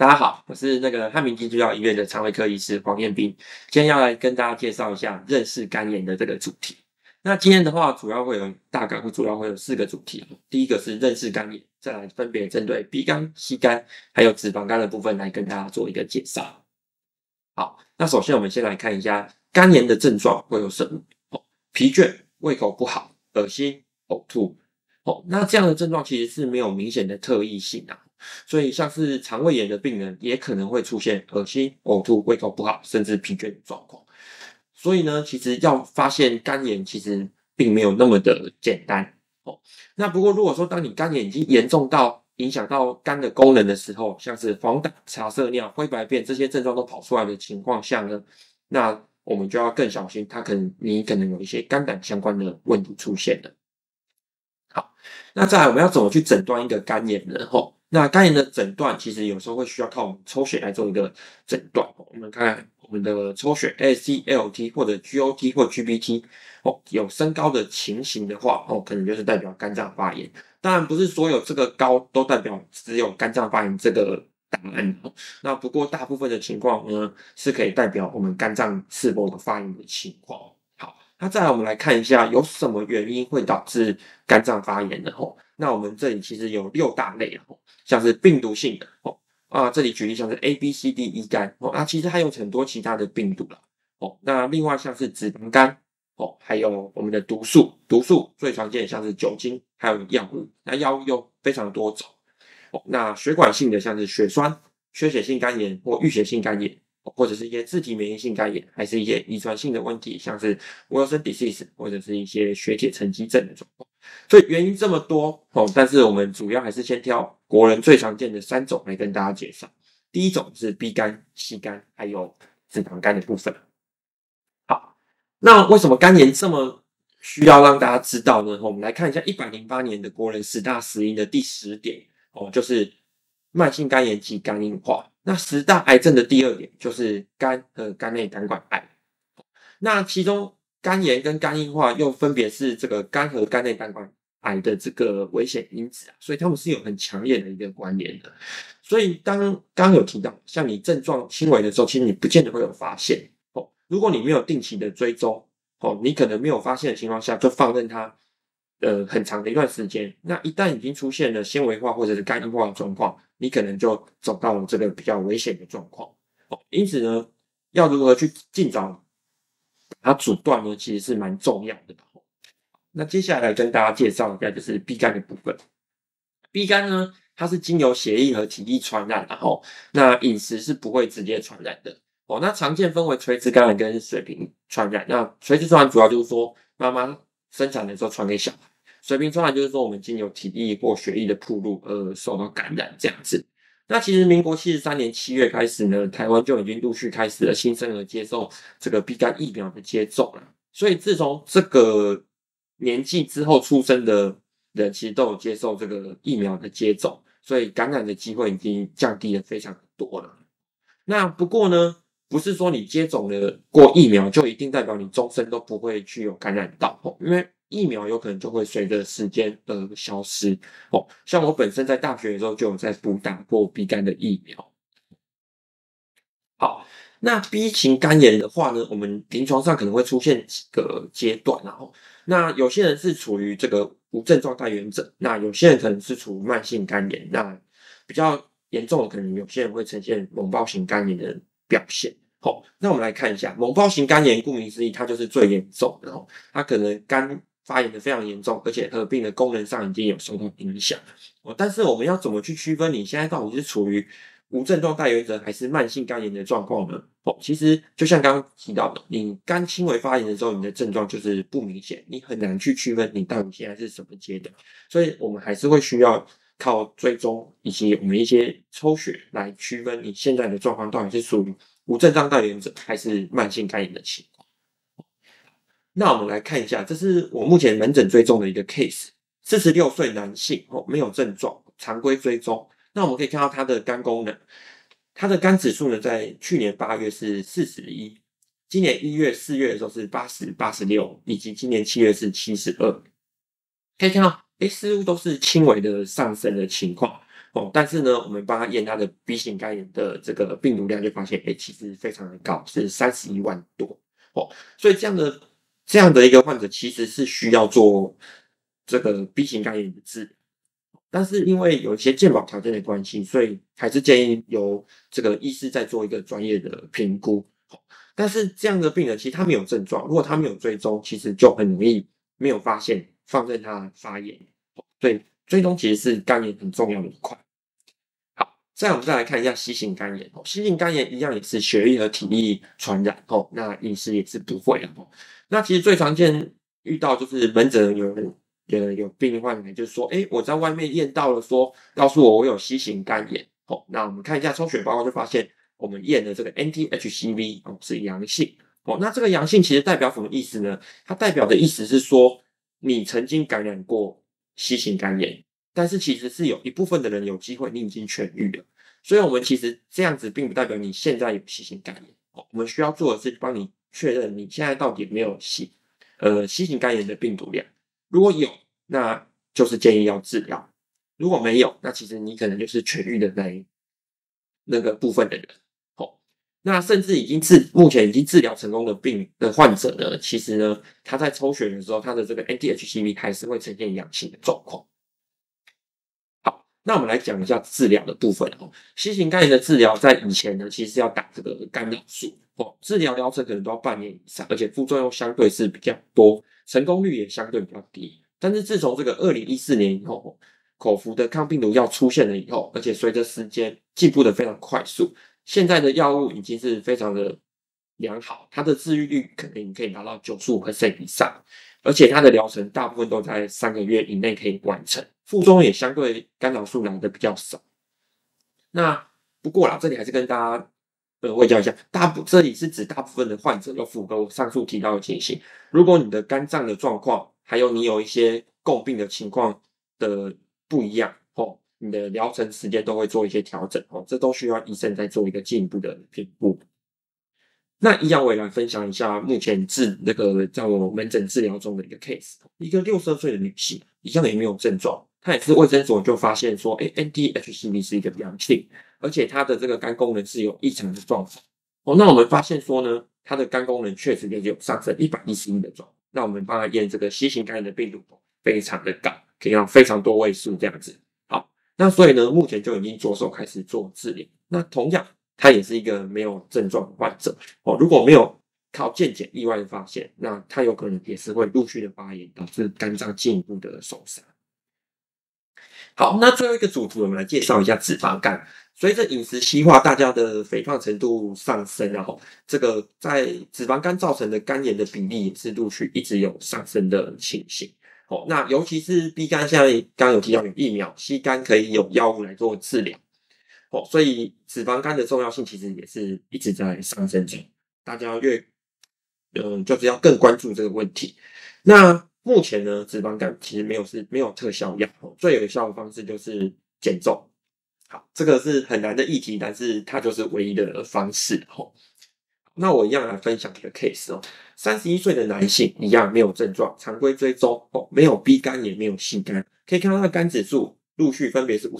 大家好，我是汉民基督教医院的肠胃科医师黄彦斌，今天要来跟大家介绍一下认识肝炎的这个主题。那今天的话，主要会有4个主题。第一个是认识肝炎，再来分别针对 B 肝、C 肝还有脂肪肝的部分来跟大家做一个介绍。好，那首先我们先来看一下肝炎的症状会有什么。疲倦、胃口不好、恶心、呕吐。那这样的症状其实是没有明显的特异性啊。所以像是肠胃炎的病人也可能会出现恶心、呕吐、胃口不好甚至疲倦的状况。所以呢，其实要发现肝炎其实并没有那么的简单。那不过如果说当你肝炎已经严重到影响到肝的功能的时候，像是黄疸、茶色尿、灰白便这些症状都跑出来的情况下呢，那我们就要更小心，你可能有一些肝胆相关的问题出现了。好，那再来我们要怎么去诊断一个肝炎呢？那肝炎的诊断其实有时候会需要靠我们抽血来做一个诊断。我们看我们的抽血 AST、ALT 或者 GOT 或 GBT 有升高的情形的话，可能就是代表肝脏发炎。当然不是所有这个高都代表只有肝脏发炎这个答案。那不过大部分的情况呢，是可以代表我们肝脏是否有发炎的情况。好，那再来我们来看一下有什么原因会导致肝脏发炎的。那我们这里其实有6大类，像是病毒性的这里举例像是 ABCD-E 肝其实还有很多其他的病毒啦。那另外像是脂肪肝还有我们的毒素最常见的像是酒精还有药物，那药物又非常多种。那血管性的像是血栓、缺血性肝炎或淤血性肝炎，或者是一些自体免疫性肝炎，还是一些遗传性的问题，像是 Wilson disease 或者是一些血铁沉积症的状况。所以原因这么多但是我们主要还是先挑国人最常见的3种来跟大家介绍。第一种是 B 肝、C 肝还有脂肪肝的部分。好，那为什么肝炎这么需要让大家知道呢？我们来看一下108年的国人10大死因的第10点就是慢性肝炎及肝硬化。那10大癌症的第2点就是肝和肝内胆管癌。那其中肝炎跟肝硬化又分别是这个肝和肝内胆管癌的这个危险因子所以他们是有很强烈的一个关联的。所以刚刚有提到，像你症状轻微的时候，其实你不见得会有发现如果你没有定期的追踪你可能没有发现的情况下，就放任它很长的一段时间，那一旦已经出现了纤维化或者是肝硬化的状况，你可能就走到了这个比较危险的状况因此呢，要如何去尽早把它阻断呢，其实是蛮重要的。那接下来跟大家介绍一下就是 B 肝的部分。B 肝呢，它是经由血液和体液传染那饮食是不会直接传染的那常见分为垂直感染跟水平传染。那垂直传染主要就是说妈妈生产的时候传给小孩，水平传染就是说我们经由体液或血液的暴露而受到感染这样子。那其实民国73年7月开始呢，台湾就已经陆续开始了新生儿接受这个 B 肝疫苗的接种了。所以自从这个年纪之后出生的人其实都有接受这个疫苗的接种，所以感染的机会已经降低了非常多了。那不过呢，不是说你接种了过疫苗就一定代表你终身都不会去有感染到因为疫苗有可能就会随着时间而消失像我本身在大学的时候就有在打过 B 肝的疫苗。好，那 B 型肝炎的话呢，我们临床上可能会出现几个阶段那有些人是处于这个无症状带原者，那有些人可能是处于慢性肝炎，那比较严重的可能有些人会呈现脓包型肝炎的表现那我们来看一下脓包型肝炎，顾名思义它就是最严重的它可能肝发炎的非常严重，而且合并的功能上已经有受到影响但是我们要怎么去区分你现在到底是处于无症状带原者还是慢性肝炎的状况呢其实就像刚刚提到的，你肝轻微发炎的时候，你的症状就是不明显，你很难去区分你到底现在是什么阶段，所以我们还是会需要靠追踪以及我们一些抽血来区分你现在的状况到底是属于无症状带原者还是慢性肝炎的情况。那我们来看一下，这是我目前门诊追踪的一个 case， 46岁男性没有症状，常规追踪。那我们可以看到他的肝功能，他的肝指数呢，在去年8月是41，今年1月、4月的时候是80、86，以及今年7月是72。可以看到似乎都是轻微的上升的情况但是呢，我们帮他验他的 B 型肝炎的这个病毒量，就发现，其实非常的高，是31万多所以这样的一个患者，其实是需要做这个 B 型肝炎的治疗。但是因为有一些健保条件的关系，所以还是建议由这个医师再做一个专业的评估。但是这样的病人其实他没有症状，如果他没有追踪，其实就很容易没有发现，放任他发炎。所以追踪其实是肝炎很重要的一块。好，我们再来看一下 C 型肝炎。C 型肝炎一样也是血液和体液传染那饮食也是不会那其实最常见遇到就是门诊有病患来就是说，我在外面验到了说，告诉我有 C 型肝炎那我们看一下抽血报告就发现，我们验的这个 NT-HCV 是阳性那这个阳性其实代表什么意思呢？它代表的意思是说，你曾经感染过 C 型肝炎，但是其实是有一部分的人有机会你已经痊愈了，所以我们其实这样子并不代表你现在有 C 型肝炎我们需要做的是帮你确认你现在到底有没有 C 型肝炎的病毒量。如果有，那就是建议要治疗；如果没有，那其实你可能就是痊愈的那个部分的人。那甚至目前已经治疗成功的患者呢，其实呢，他在抽血的时候，他的这个 NT-HCV 还是会呈现阳性的状况。好，那我们来讲一下治疗的部分C 型肝炎的治疗在以前呢，其实要打这个干扰素治疗疗程可能都要半年以上，而且副作用相对是比较多，成功率也相对比较低。但是自从这个2014年以后，口服的抗病毒药出现了以后，而且随着时间进步的非常快速，现在的药物已经是非常的良好，它的治愈率可能可以达到95% 以上，而且它的疗程大部分都在3个月以内可以完成，副作用也相对干扰素来的比较少。那不过啦，这里还是跟大家卫教一下，这里是指大部分的患者有符合我上述提到的情形。如果你的肝脏的状况，还有你有一些共病的情况的不一样你的疗程时间都会做一些调整这都需要医生再做一个进一步的评估。那一样我也来分享一下目前在我门诊治疗中的一个 case， 一个62岁的女性，一样也没有症状，她也是卫生所就发现说NT-HCV 是一个阳性，而且她的这个肝功能是有异常的状况那我们发现说呢，她的肝功能确实也有上升111的状况，那我们帮她验这个 C 型肝炎的病毒非常的高，可以让非常多位数这样子。好，那所以呢，目前就已经着手开始做治疗。那同样，他也是一个没有症状的患者如果没有靠健检意外的发现，那他有可能也是会陆续的发炎，导致肝脏进一步的受伤。好，那最后一个主题，我们来介绍一下脂肪肝。随着饮食西化，大家的肥胖程度上升，然后这个在脂肪肝造成的肝炎的比例也是陆续一直有上升的情形。那尤其是 B 肝，现在刚刚有提到有疫苗，C 肝可以有药物来做治疗。所以脂肪肝的重要性其实也是一直在上升中，大家就是要更关注这个问题。那目前呢，脂肪肝其实没有特效药最有效的方式就是减重。好，这个是很难的议题，但是它就是唯一的方式那我一样来分享一个 case 31岁的男性一样没有症状，常规追踪没有 B 肝也没有 C 肝，可以看到他的肝指数陆续分别是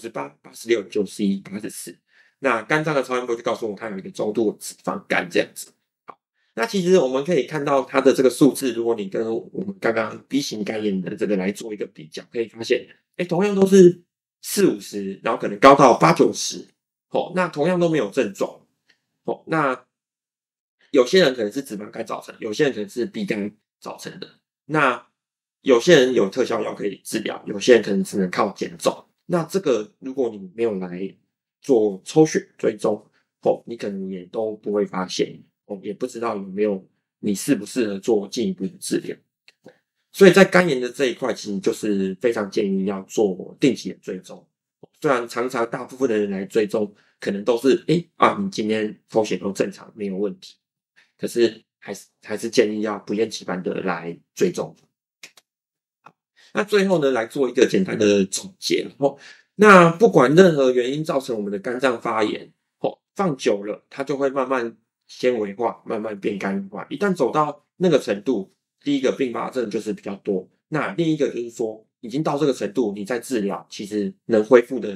58、86、91、84。那肝脏的超音波就告诉我他有一个中度脂肪肝这样子。好，那其实我们可以看到他的这个数字，如果你跟我们刚刚 B 型肝炎的这个来做一个比较，可以发现，同样都是40、50，然后可能高到80、90，那同样都没有症状，那有些人可能是脂肪肝造成，有些人可能是 B 肝造成的。那有些人有特效药可以治疗，有些人可能只能靠减重。那这个如果你没有来做抽血追踪你可能也都不会发现也不知道有没有你适不适合做进一步的治疗。所以在肝炎的这一块，其实就是非常建议要做定期的追踪。虽然常常大部分的人来追踪，可能都是你今天抽血都正常，没有问题。可是还是建议要不厌其烦的来追踪。那最后呢，来做一个简单的总结那不管任何原因造成我们的肝脏发炎放久了它就会慢慢纤维化，慢慢变肝化。一旦走到那个程度，第一个并发症就是比较多，那另一个就是说已经到这个程度，你再治疗其实能恢复的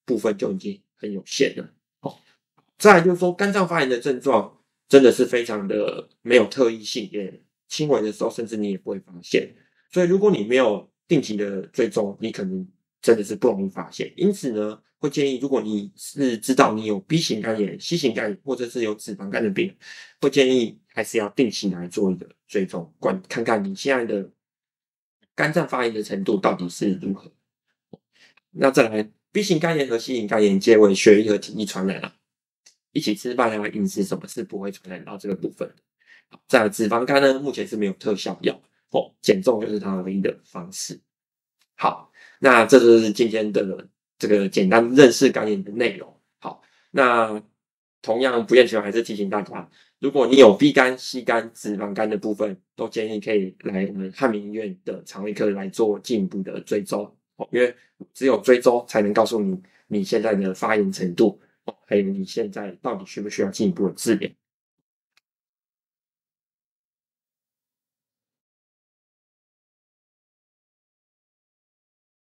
部分就已经很有限了。再来就是说，肝脏发炎的症状真的是非常的没有特异性，也轻微的时候甚至你也不会发现。所以如果你没有定期的追踪，你可能真的是不容易发现。因此呢，会建议如果你是知道你有 B 型肝炎、C 型肝炎或者是有脂肪肝的病人，会建议还是要定期来做一个追踪，看看你现在的肝脏发炎的程度到底是如何。那再来 B 型肝炎和 C 型肝炎皆为血液和体液传染啊，一起吃饭啊、饮食什么是不会传染到这个部分。再来脂肪肝呢，目前是没有特效药减重就是它唯一的方式。好，那这就是今天的这个简单认识肝炎的内容。好，那同样不厌其烦还是提醒大家，如果你有 B 肝、C 肝、脂肪肝的部分，都建议可以来我们汉民医院的肠胃科来做进一步的追踪，因为只有追踪才能告诉你你现在的发炎程度，还有你现在到底需不需要进一步的治疗。